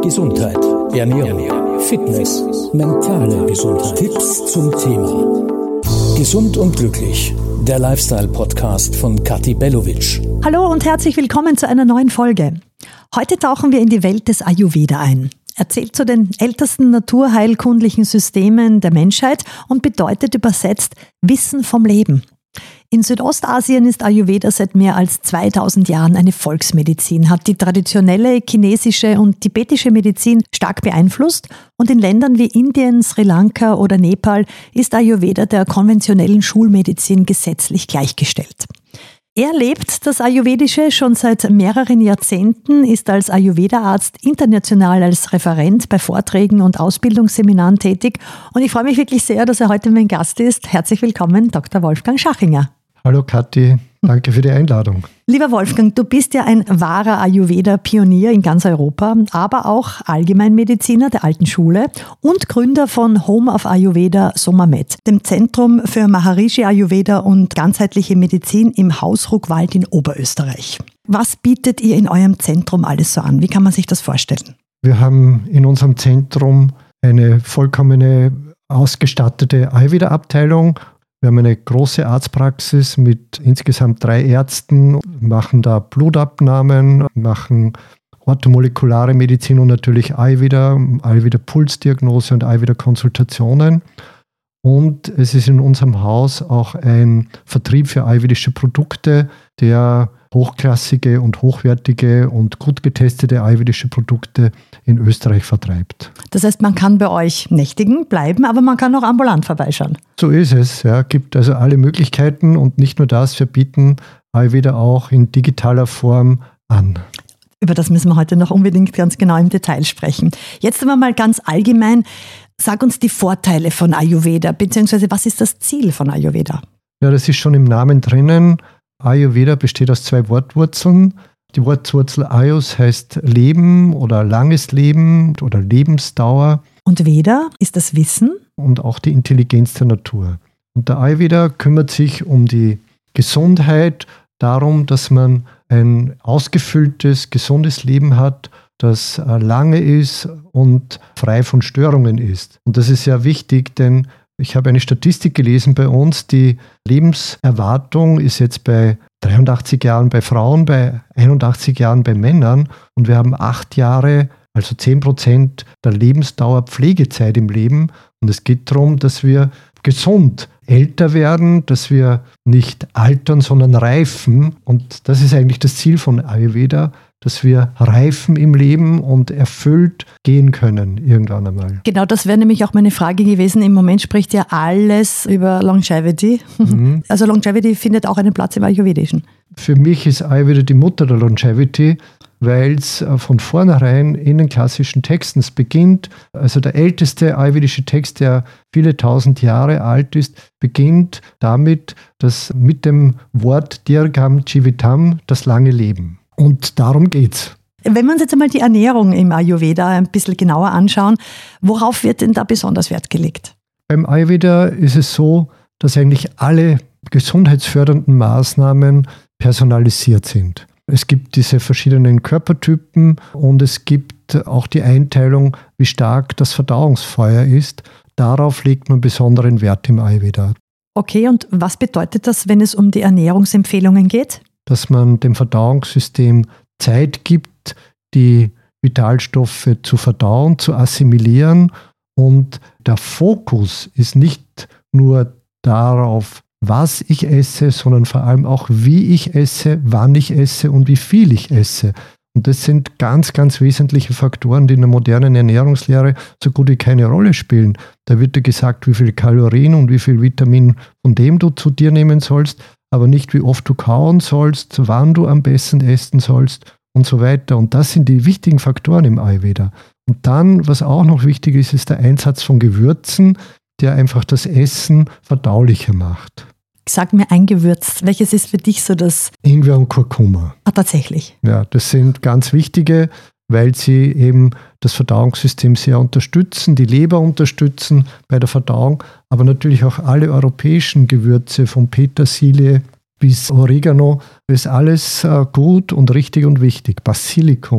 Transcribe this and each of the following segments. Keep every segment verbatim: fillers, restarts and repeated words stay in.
Gesundheit, Ernährung, Fitness, mentale Gesundheit. Tipps zum Thema Gesund und glücklich. Der Lifestyle-Podcast von Kathi Bellovic. Hallo und herzlich willkommen zu einer neuen Folge. Heute tauchen wir in die Welt des Ayurveda ein. Er zählt zu den ältesten naturheilkundlichen Systemen der Menschheit und bedeutet übersetzt Wissen vom Leben. In Südostasien ist Ayurveda seit mehr als zweitausend Jahren eine Volksmedizin, hat die traditionelle chinesische und tibetische Medizin stark beeinflusst und in Ländern wie Indien, Sri Lanka oder Nepal ist Ayurveda der konventionellen Schulmedizin gesetzlich gleichgestellt. Er lebt das Ayurvedische schon seit mehreren Jahrzehnten, ist als Ayurveda-Arzt international als Referent bei Vorträgen und Ausbildungsseminaren tätig und ich freue mich wirklich sehr, dass er heute mein Gast ist. Herzlich willkommen, Doktor Wolfgang Schachinger. Hallo Kathi, danke für die Einladung. Lieber Wolfgang, du bist ja ein wahrer Ayurveda-Pionier in ganz Europa, aber auch Allgemeinmediziner der alten Schule und Gründer von Home of Ayurveda Somamed, dem Zentrum für Maharishi Ayurveda und ganzheitliche Medizin im Haus Ruckwald in Oberösterreich. Was bietet ihr in eurem Zentrum alles so an? Wie kann man sich das vorstellen? Wir haben in unserem Zentrum eine vollkommene ausgestattete Ayurveda-Abteilung. Wir haben eine große Arztpraxis mit insgesamt drei Ärzten, machen da Blutabnahmen, machen orthomolekulare Medizin und natürlich Ayurveda, Ayurveda-Pulsdiagnose und Ayurveda-Konsultationen. Und es ist in unserem Haus auch ein Vertrieb für ayurvedische Produkte, der hochklassige und hochwertige und gut getestete ayurvedische Produkte in Österreich vertreibt. Das heißt, man kann bei euch nächtigen, bleiben, aber man kann auch ambulant vorbeischauen. So ist es. Ja, gibt also alle Möglichkeiten und nicht nur das, wir bieten Ayurveda auch in digitaler Form an. Über das müssen wir heute noch unbedingt ganz genau im Detail sprechen. Jetzt aber mal ganz allgemein, sag uns die Vorteile von Ayurveda, beziehungsweise was ist das Ziel von Ayurveda? Ja, das ist schon im Namen drinnen. Ayurveda besteht aus zwei Wortwurzeln. Die Wortwurzel Ayus heißt Leben oder langes Leben oder Lebensdauer. Und Veda ist das Wissen? Und auch die Intelligenz der Natur. Und der Ayurveda kümmert sich um die Gesundheit, darum, dass man ein ausgefülltes, gesundes Leben hat, das lange ist und frei von Störungen ist. Und das ist sehr wichtig, denn ich habe eine Statistik gelesen bei uns, die Lebenserwartung ist jetzt bei dreiundachtzig Jahren bei Frauen, bei einundachtzig Jahren bei Männern und wir haben acht Jahre, also zehn Prozent der Lebensdauer Pflegezeit im Leben und es geht darum, dass wir gesund älter werden, dass wir nicht altern, sondern reifen und das ist eigentlich das Ziel von Ayurveda, dass wir reifen im Leben und erfüllt gehen können irgendwann einmal. Genau, das wäre nämlich auch meine Frage gewesen. Im Moment spricht ja alles über Longevity. Mhm. Also Longevity findet auch einen Platz im Ayurvedischen. Für mich ist Ayurveda die Mutter der Longevity, weil es von vornherein in den klassischen Texten beginnt. Also der älteste ayurvedische Text, der viele tausend Jahre alt ist, beginnt damit, dass mit dem Wort Dirgham Jivitam das lange Leben. Und darum geht's. Wenn wir uns jetzt einmal die Ernährung im Ayurveda ein bisschen genauer anschauen, worauf wird denn da besonders Wert gelegt? Beim Ayurveda ist es so, dass eigentlich alle gesundheitsfördernden Maßnahmen personalisiert sind. Es gibt diese verschiedenen Körpertypen und es gibt auch die Einteilung, wie stark das Verdauungsfeuer ist. Darauf legt man besonderen Wert im Ayurveda. Okay, und was bedeutet das, wenn es um die Ernährungsempfehlungen geht? Dass man dem Verdauungssystem Zeit gibt, die Vitalstoffe zu verdauen, zu assimilieren. Und der Fokus ist nicht nur darauf, was ich esse, sondern vor allem auch, wie ich esse, wann ich esse und wie viel ich esse. Und das sind ganz, ganz wesentliche Faktoren, die in der modernen Ernährungslehre so gut wie keine Rolle spielen. Da wird dir gesagt, wie viel Kalorien und wie viel Vitamin von dem du zu dir nehmen sollst, aber nicht, wie oft du kauen sollst, wann du am besten essen sollst und so weiter. Und das sind die wichtigen Faktoren im Ayurveda. Und dann, was auch noch wichtig ist, ist der Einsatz von Gewürzen, der einfach das Essen verdaulicher macht. Sag mir ein Gewürz. Welches ist für dich so das? Ingwer und Kurkuma. Ah, tatsächlich. Ja, das sind ganz wichtige, weil sie eben das Verdauungssystem sehr unterstützen, die Leber unterstützen bei der Verdauung, aber natürlich auch alle europäischen Gewürze, von Petersilie bis Oregano, ist alles gut und richtig und wichtig. Basilikum.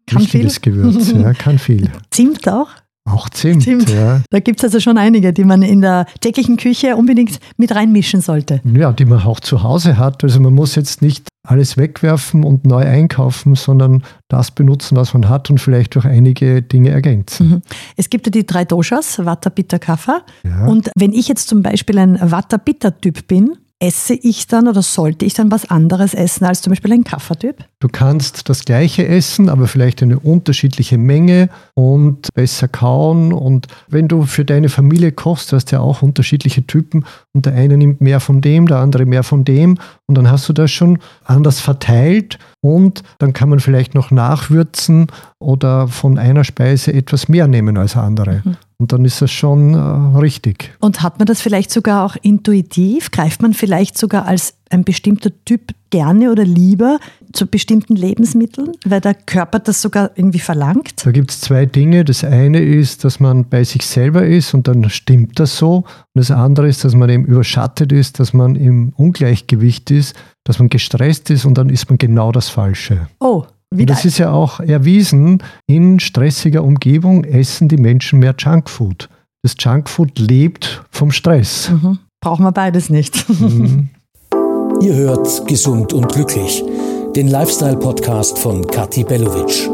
Kann wichtiges viel. Gewürz, ja, kann viel. Zimt auch? Auch Zimt, Zimt. ja. Da gibt es also schon einige, die man in der täglichen Küche unbedingt mit reinmischen sollte. Ja, die man auch zu Hause hat. Also man muss jetzt nicht alles wegwerfen und neu einkaufen, sondern das benutzen, was man hat und vielleicht auch einige Dinge ergänzen. Mhm. Es gibt ja die drei Doshas, Vata, Pitta, Kapha. Ja. Und wenn ich jetzt zum Beispiel ein Vata-Pitta-Typ bin, esse ich dann oder sollte ich dann was anderes essen als zum Beispiel ein Kapha-Typ? Du kannst das Gleiche essen, aber vielleicht eine unterschiedliche Menge und besser kauen. Und wenn du für deine Familie kochst, hast du ja auch unterschiedliche Typen und der eine nimmt mehr von dem, der andere mehr von dem und dann hast du das schon anders verteilt und dann kann man vielleicht noch nachwürzen oder von einer Speise etwas mehr nehmen als andere. Mhm. Und dann ist das schon äh, richtig. Und hat man das vielleicht sogar auch intuitiv? Greift man vielleicht sogar als ein bestimmter Typ gerne oder lieber zu bestimmten Lebensmitteln, weil der Körper das sogar irgendwie verlangt? Da gibt es zwei Dinge. Das eine ist, dass man bei sich selber ist und dann stimmt das so. Und das andere ist, dass man eben überschattet ist, dass man im Ungleichgewicht ist, dass man gestresst ist und dann ist man genau das Falsche. Oh. Und das ist ja auch erwiesen, in stressiger Umgebung essen die Menschen mehr Junkfood. Das Junkfood lebt vom Stress. Mhm. Brauchen wir beides nicht. Mhm. Ihr hört Gesund und Glücklich, den Lifestyle-Podcast von Kathi Bellovic.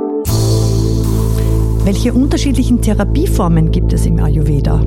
Welche unterschiedlichen Therapieformen gibt es im Ayurveda?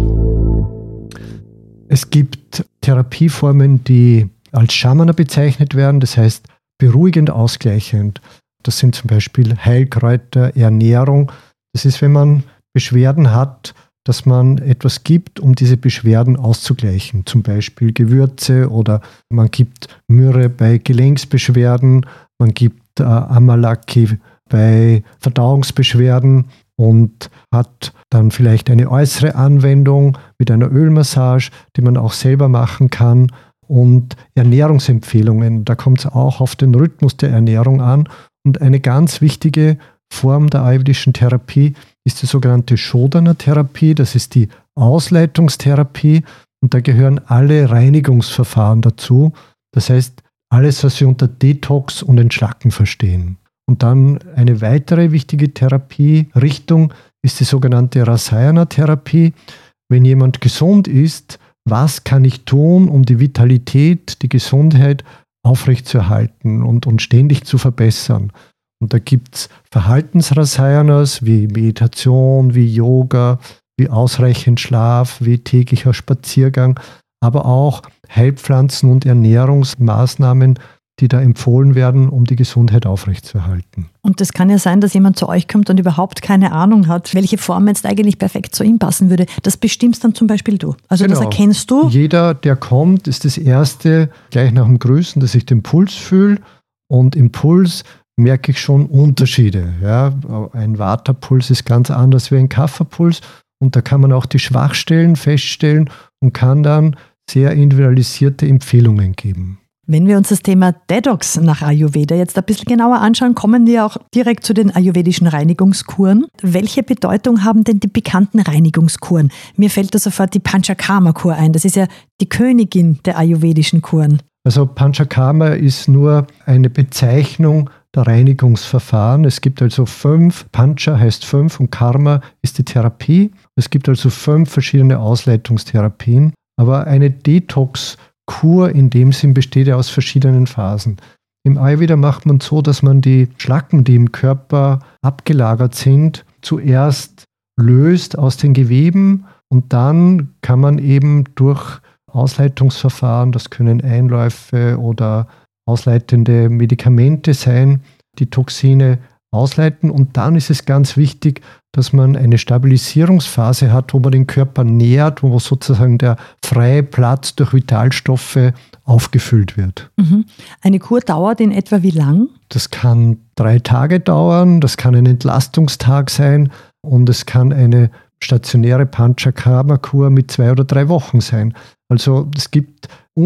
Es gibt Therapieformen, die als Shamana bezeichnet werden, das heißt beruhigend, ausgleichend. Das sind zum Beispiel Heilkräuter, Ernährung. Das ist, wenn man Beschwerden hat, dass man etwas gibt, um diese Beschwerden auszugleichen. Zum Beispiel Gewürze oder man gibt Myrrhe bei Gelenksbeschwerden, man gibt äh, Amalaki bei Verdauungsbeschwerden und hat dann vielleicht eine äußere Anwendung mit einer Ölmassage, die man auch selber machen kann. Und Ernährungsempfehlungen, da kommt es auch auf den Rhythmus der Ernährung an. Und eine ganz wichtige Form der ayurvedischen Therapie ist die sogenannte Shodhana-Therapie. Das ist die Ausleitungstherapie und da gehören alle Reinigungsverfahren dazu. Das heißt, alles, was wir unter Detox und Entschlacken verstehen. Und dann eine weitere wichtige Therapierichtung ist die sogenannte Rasayana-Therapie. Wenn jemand gesund ist, was kann ich tun, um die Vitalität, die Gesundheit aufrechtzuerhalten und, und ständig zu verbessern? Und da gibt es Verhaltensrasayanas wie Meditation, wie Yoga, wie ausreichend Schlaf, wie täglicher Spaziergang, aber auch Heilpflanzen und Ernährungsmaßnahmen, die da empfohlen werden, um die Gesundheit aufrechtzuerhalten. Und es kann ja sein, dass jemand zu euch kommt und überhaupt keine Ahnung hat, welche Form jetzt eigentlich perfekt zu ihm passen würde. Das bestimmst dann zum Beispiel du. Also genau. Das erkennst du. Jeder, der kommt, ist das Erste, gleich nach dem Grüßen, dass ich den Puls fühle. Und im Puls merke ich schon Unterschiede. Ja, ein Vata-Puls ist ganz anders wie ein Kapha-Puls. Und da kann man auch die Schwachstellen feststellen und kann dann sehr individualisierte Empfehlungen geben. Wenn wir uns das Thema Detox nach Ayurveda jetzt ein bisschen genauer anschauen, kommen wir auch direkt zu den ayurvedischen Reinigungskuren. Welche Bedeutung haben denn die bekannten Reinigungskuren? Mir fällt da sofort die Panchakarma-Kur ein. Das ist ja die Königin der ayurvedischen Kuren. Also Panchakarma ist nur eine Bezeichnung der Reinigungsverfahren. Es gibt also fünf, Pancha heißt fünf und Karma ist die Therapie. Es gibt also fünf verschiedene Ausleitungstherapien. Aber eine Detox Kur in dem Sinn besteht ja aus verschiedenen Phasen. Im Ayurveda macht man so, dass man die Schlacken, die im Körper abgelagert sind, zuerst löst aus den Geweben und dann kann man eben durch Ausleitungsverfahren, das können Einläufe oder ausleitende Medikamente sein, die Toxine ausleiten und dann ist es ganz wichtig, dass man eine Stabilisierungsphase hat, wo man den Körper nährt, wo sozusagen der freie Platz durch Vitalstoffe aufgefüllt wird. Mhm. Eine Kur dauert in etwa wie lang? Das kann drei Tage dauern, das kann ein Entlastungstag sein und es kann eine stationäre Panchakarma-Kur mit zwei oder drei Wochen sein. Also es gibt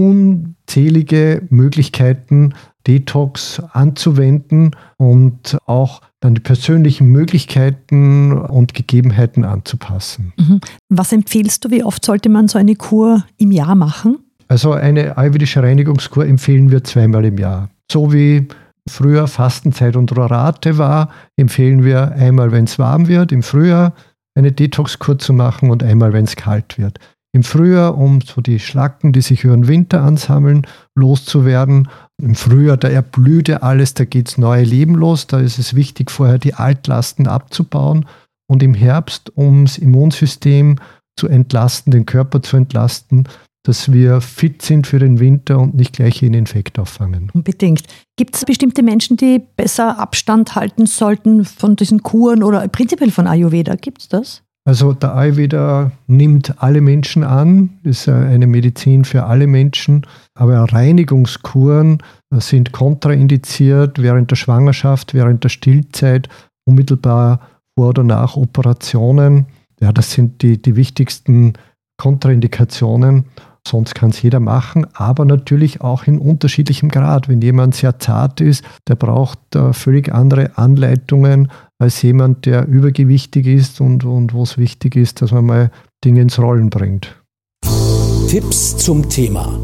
unzählige Möglichkeiten, Detox anzuwenden und auch dann die persönlichen Möglichkeiten und Gegebenheiten anzupassen. Mhm. Was empfiehlst du, wie oft sollte man so eine Kur im Jahr machen? Also eine ayurvedische Reinigungskur empfehlen wir zweimal im Jahr. So wie früher Fastenzeit und Rorate war, empfehlen wir einmal, wenn es warm wird, im Frühjahr eine Detox-Kur zu machen und einmal, wenn es kalt wird. Im Frühjahr, um so die Schlacken, die sich über den Winter ansammeln, loszuwerden. Im Frühjahr, da erblüht ja alles, da geht das neue Leben los. Da ist es wichtig, vorher die Altlasten abzubauen. Und im Herbst, um das Immunsystem zu entlasten, den Körper zu entlasten, dass wir fit sind für den Winter und nicht gleich einen Infekt auffangen. Unbedingt. Gibt es bestimmte Menschen, die besser Abstand halten sollten von diesen Kuren oder prinzipiell von Ayurveda? Gibt es das? Also der Ayurveda nimmt alle Menschen an, ist eine Medizin für alle Menschen, aber Reinigungskuren sind kontraindiziert während der Schwangerschaft, während der Stillzeit, unmittelbar vor oder nach Operationen. Ja, das sind die, die wichtigsten Kontraindikationen. Sonst kann es jeder machen, aber natürlich auch in unterschiedlichem Grad. Wenn jemand sehr zart ist, der braucht äh, völlig andere Anleitungen als jemand, der übergewichtig ist und, und wo es wichtig ist, dass man mal Dinge ins Rollen bringt. Tipps zum Thema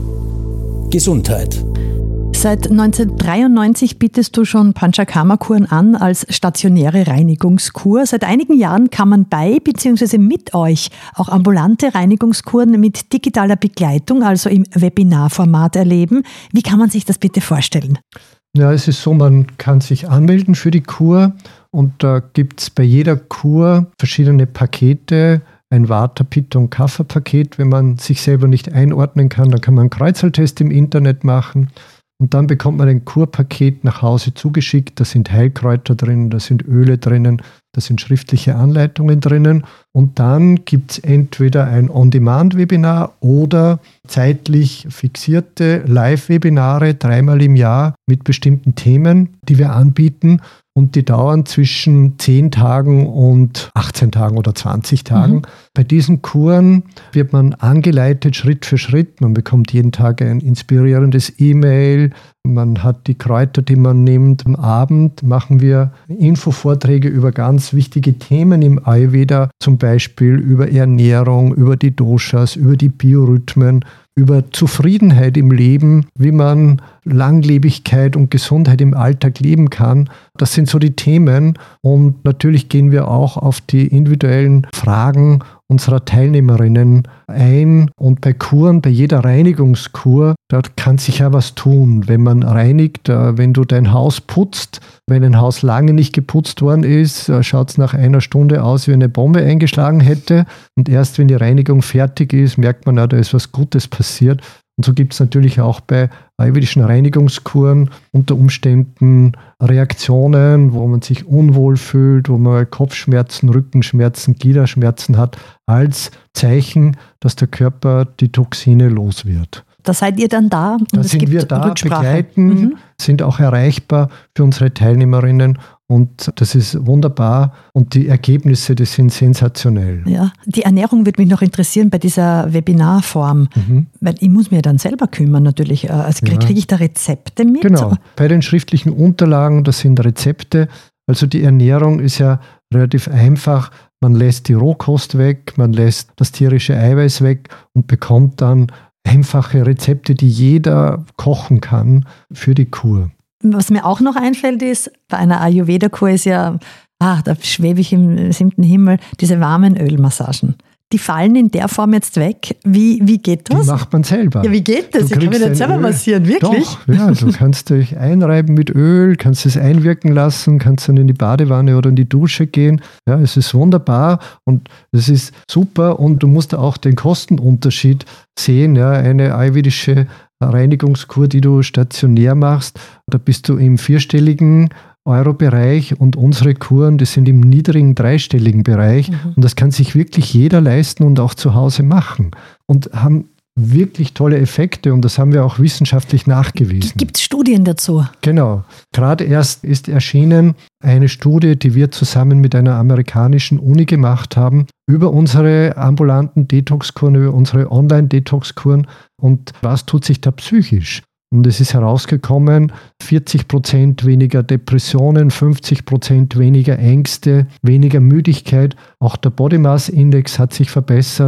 Gesundheit. Seit neunzehnhundertdreiundneunzig bietest du schon Panchakarma-Kuren an als stationäre Reinigungskur. Seit einigen Jahren kann man bei bzw. mit euch auch ambulante Reinigungskuren mit digitaler Begleitung, also im Webinarformat, erleben. Wie kann man sich das bitte vorstellen? Ja, es ist so, man kann sich anmelden für die Kur und da gibt es bei jeder Kur verschiedene Pakete. Ein Vata, Pitta und Kapha-Paket. Wenn man sich selber nicht einordnen kann, dann kann man einen Kreuzertest im Internet machen. Und dann bekommt man ein Kurpaket nach Hause zugeschickt. Da sind Heilkräuter drin, da sind Öle drinnen, da sind schriftliche Anleitungen drinnen. Und dann gibt es entweder ein On-Demand-Webinar oder zeitlich fixierte Live-Webinare dreimal im Jahr mit bestimmten Themen, die wir anbieten. Und die dauern zwischen zehn Tagen und achtzehn Tagen oder zwanzig Tagen. Mhm. Bei diesen Kuren wird man angeleitet Schritt für Schritt. Man bekommt jeden Tag ein inspirierendes E-Mail. Man hat die Kräuter, die man nimmt. Am Abend machen wir Infovorträge über ganz wichtige Themen im Ayurveda, zum Beispiel über Ernährung, über die Doshas, über die Biorhythmen, über Zufriedenheit im Leben, wie man Langlebigkeit und Gesundheit im Alltag leben kann. Das sind so die Themen. Und natürlich gehen wir auch auf die individuellen Fragen unserer Teilnehmerinnen ein. Und bei Kuren, bei jeder Reinigungskur, da kann sich ja was tun. Wenn man reinigt, wenn du dein Haus putzt, wenn ein Haus lange nicht geputzt worden ist, schaut es nach einer Stunde aus, wie eine Bombe eingeschlagen hätte. Und erst wenn die Reinigung fertig ist, merkt man, ja, da ist was Gutes passiert. Und so gibt es natürlich auch bei ayurvedischen Reinigungskuren unter Umständen Reaktionen, wo man sich unwohl fühlt, wo man Kopfschmerzen, Rückenschmerzen, Gliederschmerzen hat, als Zeichen, dass der Körper die Toxine los wird. Da seid ihr dann da? Und da es sind gibt wir da, Rücksprache. begleiten, mhm. sind auch erreichbar für unsere Teilnehmerinnen. Und das ist wunderbar und die Ergebnisse, die sind sensationell. Ja, die Ernährung würde mich noch interessieren bei dieser Webinarform, mhm. weil ich muss mir dann selber kümmern natürlich. Also kriege ja. ich da Rezepte mit? Genau, bei den schriftlichen Unterlagen, das sind Rezepte. Also die Ernährung ist ja relativ einfach. Man lässt die Rohkost weg, man lässt das tierische Eiweiß weg und bekommt dann einfache Rezepte, die jeder kochen kann für die Kur. Was mir auch noch einfällt ist, bei einer Ayurveda-Kur ist ja, ah, da schwebe ich im siebten Himmel, diese warmen Ölmassagen. Die fallen in der Form jetzt weg. Wie, wie geht das? Die macht man selber. Ja, wie geht das? Du ich kann mich nicht selber Öl. massieren, wirklich? Doch, ja, du kannst dich einreiben mit Öl, kannst es einwirken lassen, kannst dann in die Badewanne oder in die Dusche gehen. Ja, es ist wunderbar und es ist super und du musst auch den Kostenunterschied sehen. Ja, eine ayurvedische Reinigungskur, die du stationär machst, da bist du im vierstelligen Euro-Bereich und unsere Kuren, die sind im niedrigen dreistelligen Bereich mhm. und das kann sich wirklich jeder leisten und auch zu Hause machen und haben wirklich tolle Effekte und das haben wir auch wissenschaftlich nachgewiesen. Gibt es Studien dazu? Genau. Gerade erst ist erschienen eine Studie, die wir zusammen mit einer amerikanischen Uni gemacht haben, über unsere ambulanten Detox-Kuren, über unsere Online-Detox-Kuren und was tut sich da psychisch? Und es ist herausgekommen, vierzig Prozent weniger Depressionen, fünfzig Prozent weniger Ängste, weniger Müdigkeit. Auch der Body Mass Index hat sich verbessert.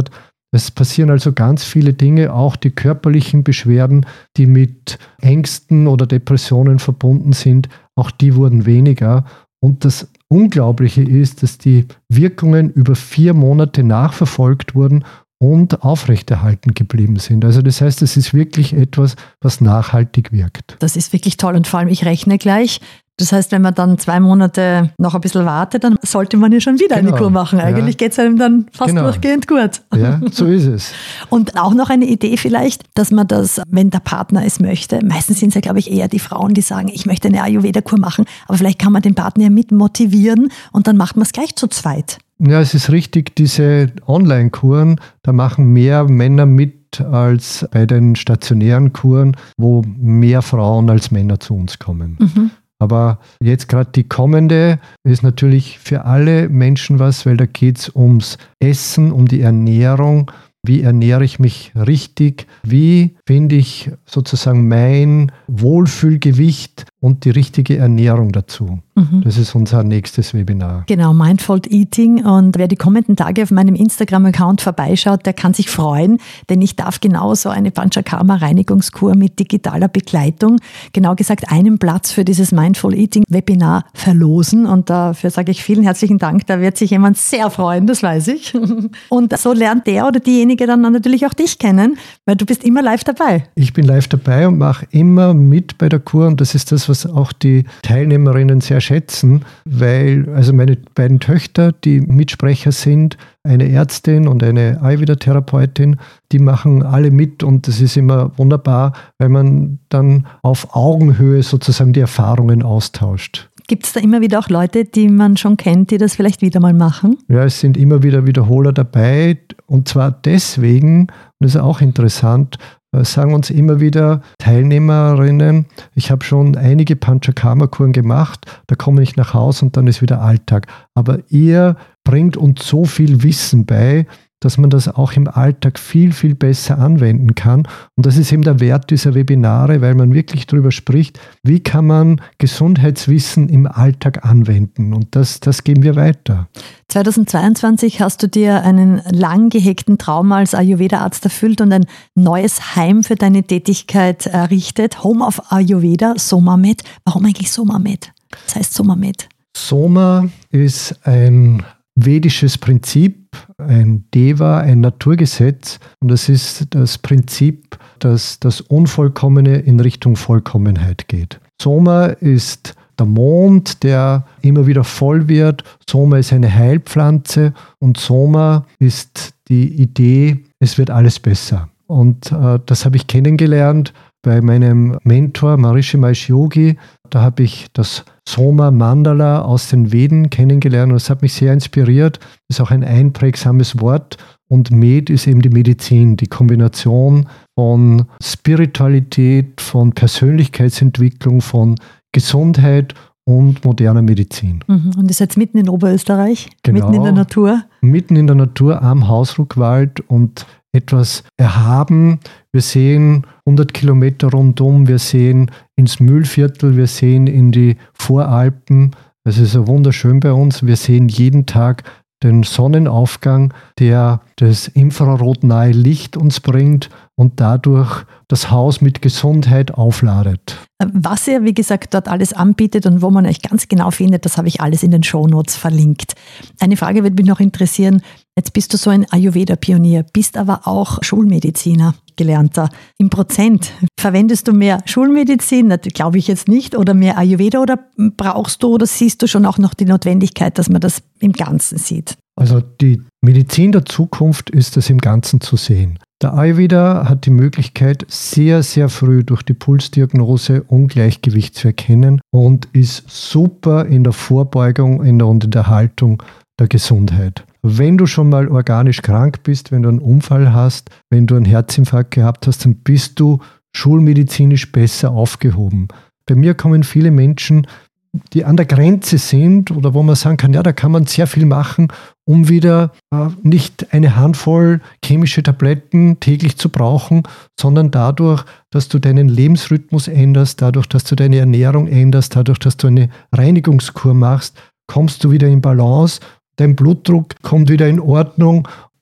Es passieren also ganz viele Dinge, auch die körperlichen Beschwerden, die mit Ängsten oder Depressionen verbunden sind, auch die wurden weniger. Und das Unglaubliche ist, dass die Wirkungen über vier Monate nachverfolgt wurden und aufrechterhalten geblieben sind. Also das heißt, es ist wirklich etwas, was nachhaltig wirkt. Das ist wirklich toll und vor allem, ich rechne gleich. Das heißt, wenn man dann zwei Monate noch ein bisschen wartet, dann sollte man ja schon wieder genau. eine Kur machen. Eigentlich ja. geht es einem dann fast genau. durchgehend gut. Ja, so ist es. Und auch noch eine Idee vielleicht, dass man das, wenn der Partner es möchte, meistens sind es ja, glaube ich, eher die Frauen, die sagen, ich möchte eine Ayurveda-Kur machen, aber vielleicht kann man den Partner ja mit motivieren und dann macht man es gleich zu zweit. Ja, es ist richtig, diese Online-Kuren, da machen mehr Männer mit als bei den stationären Kuren, wo mehr Frauen als Männer zu uns kommen. Mhm. Aber jetzt gerade die kommende ist natürlich für alle Menschen was, weil da geht es ums Essen, um die Ernährung. Wie ernähre ich mich richtig? Wie finde ich sozusagen mein Wohlfühlgewicht und die richtige Ernährung dazu? Mhm. Das ist unser nächstes Webinar. Genau, Mindful Eating. Und wer die kommenden Tage auf meinem Instagram-Account vorbeischaut, der kann sich freuen, denn ich darf genauso eine Panchakarma-Reinigungskur mit digitaler Begleitung, genau gesagt einen Platz für dieses Mindful Eating-Webinar verlosen. Und dafür sage ich vielen herzlichen Dank. Da wird sich jemand sehr freuen, das weiß ich. Und so lernt der oder diejenige dann natürlich auch dich kennen, weil du bist immer live dabei. Ich bin live dabei und mache immer mit bei der Kur und das ist das, was auch die Teilnehmerinnen sehr schätzen, weil also meine beiden Töchter, die Mitsprecher sind, eine Ärztin und eine Ayurveda-Therapeutin, die machen alle mit und das ist immer wunderbar, weil man dann auf Augenhöhe sozusagen die Erfahrungen austauscht. Gibt es da immer wieder auch Leute, die man schon kennt, die das vielleicht wieder mal machen? Ja, es sind immer wieder Wiederholer dabei und zwar deswegen, und das ist auch interessant, sagen uns immer wieder Teilnehmerinnen, ich habe schon einige Panchakarma-Kuren gemacht, da komme ich nach Hause und dann ist wieder Alltag. Aber ihr bringt uns so viel Wissen bei, dass man das auch im Alltag viel, viel besser anwenden kann. Und das ist eben der Wert dieser Webinare, weil man wirklich darüber spricht, wie kann man Gesundheitswissen im Alltag anwenden. Und das, das geben wir weiter. zweitausendzweiundzwanzig hast du dir einen lang gehegten Traum als Ayurveda-Arzt erfüllt und ein neues Heim für deine Tätigkeit errichtet. Home of Ayurveda, Somamed. Warum eigentlich Somamed? Das heißt Somamed. Soma ist ein vedisches Prinzip, ein Deva, ein Naturgesetz. Und das ist das Prinzip, dass das Unvollkommene in Richtung Vollkommenheit geht. Soma ist der Mond, der immer wieder voll wird. Soma ist eine Heilpflanze und Soma ist die Idee, es wird alles besser. Und äh, das habe ich kennengelernt bei meinem Mentor Maharishi Mahesh Yogi. Da habe ich das Soma Mandala aus den Veden kennengelernt und das hat mich sehr inspiriert. Das ist auch ein einprägsames Wort und Med ist eben die Medizin, die Kombination von Spiritualität, von Persönlichkeitsentwicklung, von Gesundheit und moderner Medizin. Und ihr seid mitten in Oberösterreich, genau, mitten in der Natur? Mitten in der Natur am Hausruckwald und etwas erhaben. Wir sehen hundert Kilometer rundum, wir sehen ins Mühlviertel, wir sehen in die Voralpen. Es ist so wunderschön bei uns. Wir sehen jeden Tag den Sonnenaufgang, der das infrarotnahe Licht uns bringt und dadurch das Haus mit Gesundheit aufladet. Was ihr, wie gesagt, dort alles anbietet und wo man euch ganz genau findet, das habe ich alles in den Shownotes verlinkt. Eine Frage würde mich noch interessieren. Jetzt bist du so ein Ayurveda-Pionier, bist aber auch Schulmediziner, Gelernter. Im Prozent, verwendest du mehr Schulmedizin, glaube ich jetzt nicht, oder mehr Ayurveda oder brauchst du oder siehst du schon auch noch die Notwendigkeit, dass man das im Ganzen sieht? Also die Medizin der Zukunft ist das im Ganzen zu sehen. Der Ayurveda hat die Möglichkeit, sehr, sehr früh durch die Pulsdiagnose Ungleichgewicht zu erkennen und ist super in der Vorbeugung und in der Haltung der Gesundheit. Wenn du schon mal organisch krank bist, wenn du einen Unfall hast, wenn du einen Herzinfarkt gehabt hast, dann bist du schulmedizinisch besser aufgehoben. Bei mir kommen viele Menschen, die an der Grenze sind oder wo man sagen kann, ja, da kann man sehr viel machen, um wieder äh, nicht eine Handvoll chemische Tabletten täglich zu brauchen, sondern dadurch, dass du deinen Lebensrhythmus änderst, dadurch, dass du deine Ernährung änderst, dadurch, dass du eine Reinigungskur machst, kommst du wieder in Balance, dein Blutdruck kommt wieder in Ordnung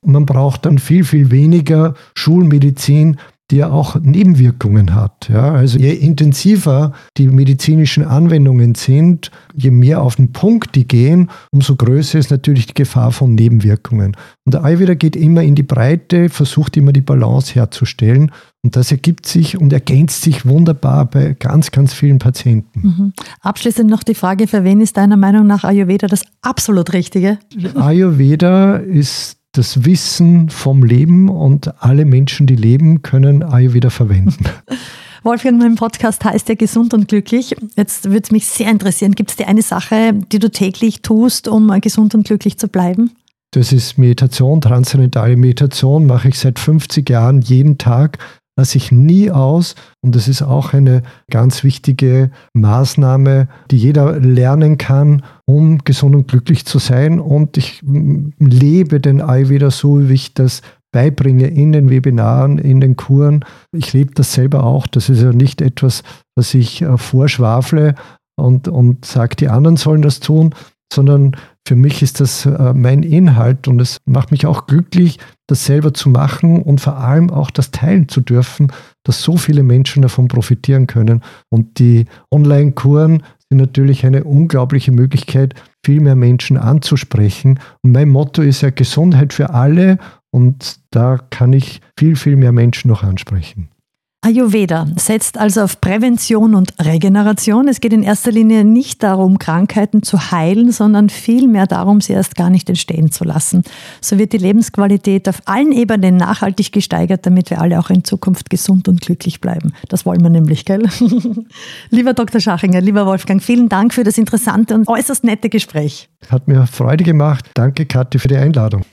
Und man braucht dann viel, viel weniger Schulmedizin, die ja auch Nebenwirkungen hat. Ja, also je intensiver die medizinischen Anwendungen sind, je mehr auf den Punkt die gehen, umso größer ist natürlich die Gefahr von Nebenwirkungen. Und der Ayurveda geht immer in die Breite, versucht immer die Balance herzustellen. Und das ergibt sich und ergänzt sich wunderbar bei ganz, ganz vielen Patienten. Mhm. Abschließend noch die Frage, für wen ist deiner Meinung nach Ayurveda das absolut Richtige? Ayurveda ist das Wissen vom Leben und alle Menschen, die leben, können Ayurveda verwenden. Wolfgang, mein Podcast heißt ja Gesund und Glücklich. Jetzt würde es mich sehr interessieren, gibt es dir eine Sache, die du täglich tust, um gesund und glücklich zu bleiben? Das ist Meditation, transzendentale Meditation, mache ich seit fünfzig Jahren jeden Tag, lasse ich nie aus. Und das ist auch eine ganz wichtige Maßnahme, die jeder lernen kann, um gesund und glücklich zu sein. Und ich lebe den Ayurveda so, wie ich das beibringe in den Webinaren, in den Kuren. Ich lebe das selber auch. Das ist ja nicht etwas, was ich äh, vorschwafle und, und sage, die anderen sollen das tun, sondern für mich ist das äh, mein Inhalt und es macht mich auch glücklich, das selber zu machen und vor allem auch das teilen zu dürfen, dass so viele Menschen davon profitieren können. Und die Online-Kuren sind natürlich eine unglaubliche Möglichkeit, viel mehr Menschen anzusprechen. Und mein Motto ist ja Gesundheit für alle und da kann ich viel, viel mehr Menschen noch ansprechen. Ayurveda setzt also auf Prävention und Regeneration. Es geht in erster Linie nicht darum, Krankheiten zu heilen, sondern vielmehr darum, sie erst gar nicht entstehen zu lassen. So wird die Lebensqualität auf allen Ebenen nachhaltig gesteigert, damit wir alle auch in Zukunft gesund und glücklich bleiben. Das wollen wir nämlich, gell? Lieber Doktor Schachinger, lieber Wolfgang, vielen Dank für das interessante und äußerst nette Gespräch. Hat mir Freude gemacht. Danke, Kathi, für die Einladung.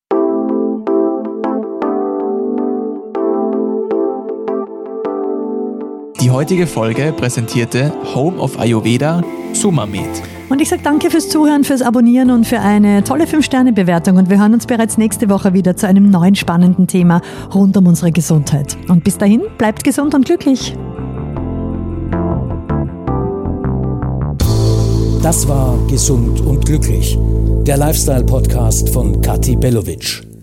Die heutige Folge präsentierte Home of Ayurveda Sumamed. Und ich sage danke fürs Zuhören, fürs Abonnieren und für eine tolle fünf Sterne Bewertung. Und wir hören uns bereits nächste Woche wieder zu einem neuen spannenden Thema rund um unsere Gesundheit. Und bis dahin, bleibt gesund und glücklich. Das war Gesund und Glücklich, der Lifestyle-Podcast von Kathi Bellovic.